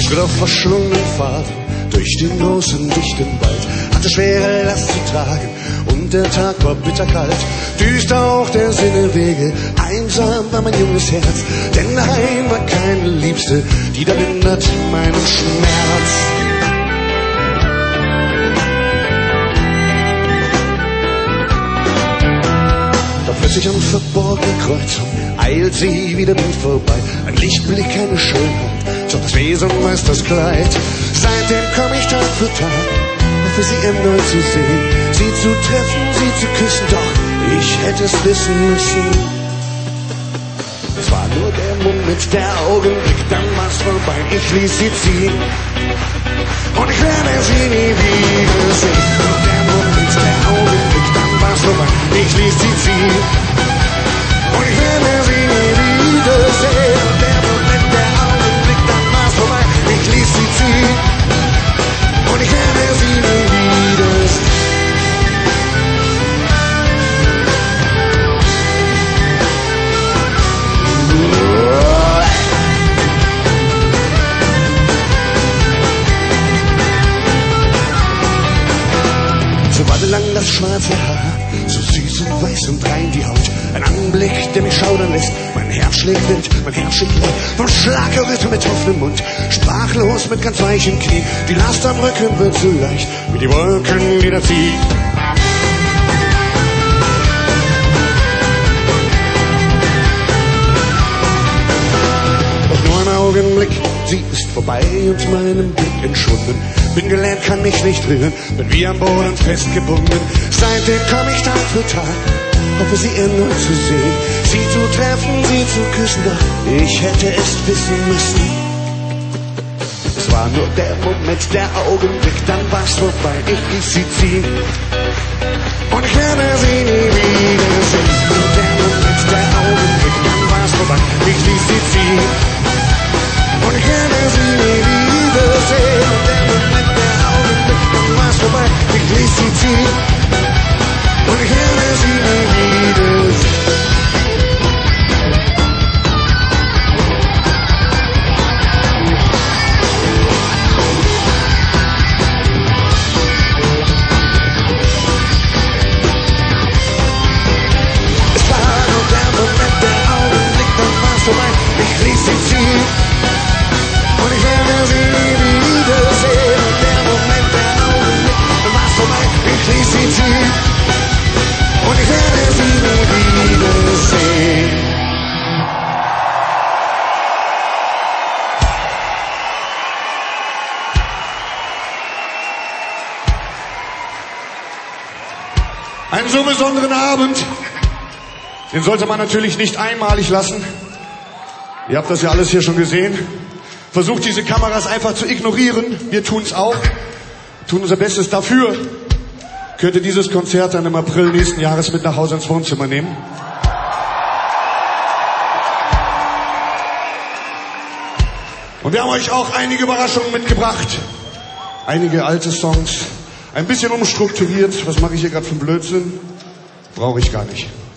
Schritt auf verschlungenen Pfaden durch den großen, dichten Wald, hatte schwere Last zu tragen und der Tag war bitterkalt. Düster auch der Sinne Wege, einsam war mein junges Herz, denn daheim war keine Liebste, die da lindert meinen Schmerz. Plötzlich an verborgener Kreuzung eilt sie wieder mir vorbei. Ein Lichtblick, eine Schönheit, doch das Wesen meist das Kleid. Seitdem komm ich Tag für Tag, hoffe sie erneut zu sehen, sie zu treffen, sie zu küssen, doch ich hätte es wissen müssen. Es war nur der Moment, der Augenblick, dann war's vorbei, ich ließ sie ziehen und ich werde sie nie wiedersehen. Nur der Moment, der Augenblick, dann war's vorbei, ich ließ sie ziehen und ich werde sie nie wiedersehen. Und der Moment, der Augenblick, dann war's vorbei, ich ließ sie ziehen und ich werde sie nie wiedersehen. So lang das schwarze Haar, so süß und weiß und rein die Haut. Ein Anblick, der mich schaudern lässt. Mein Herz schlägt wild, mein Herz schlägt laut. Vom Schlag gerührt mit offenem Mund, sprachlos mit ganz weichen Knie. Die Last am Rücken wird so leicht, wie die Wolken wieder ziehen. Doch nur ein Augenblick, sie ist vorbei und meinem Blick entschwunden. Bin gelähmt, kann mich nicht rühren, bin wie am Boden festgebunden. Seitdem komm ich Tag für Tag, hoffe sie erneut zu sehen, sie zu treffen, sie zu küssen, doch ich hätte es wissen müssen. Es war nur der Moment, der Augenblick, dann war's vorbei, ich ließ sie ziehen und ich werde sie nie wiedersehen. Nur der Moment, der Augenblick, dann war's vorbei, ich ließ sie ziehen und ich werde sie nie wiedersehen. Und der Moment, der Augenblick, dann war's vorbei, ich ließ sie ziehen und ich werde sie nie wiedersehen. Es war nur der Moment, der Augenblick, dann war's vorbei, ich ließ sie ziehen und ich werde sie nie wiedersehen. Und der Moment, der Augenblick, dann war's vorbei, ich ließ sie ziehen und ich werde sie nie wiedersehen. Einen so besonderen Abend, den sollte man natürlich nicht einmalig lassen. Ihr habt das ja alles hier schon gesehen. Versucht diese Kameras einfach zu ignorieren. Wir tun's auch. Tun unser Bestes dafür. Könnt ihr dieses Konzert dann im April nächsten Jahres mit nach Hause ins Wohnzimmer nehmen. Und wir haben euch auch einige Überraschungen mitgebracht. Einige alte Songs. Ein bisschen umstrukturiert. Was mache ich hier gerade für einen Blödsinn? Brauche ich gar nicht.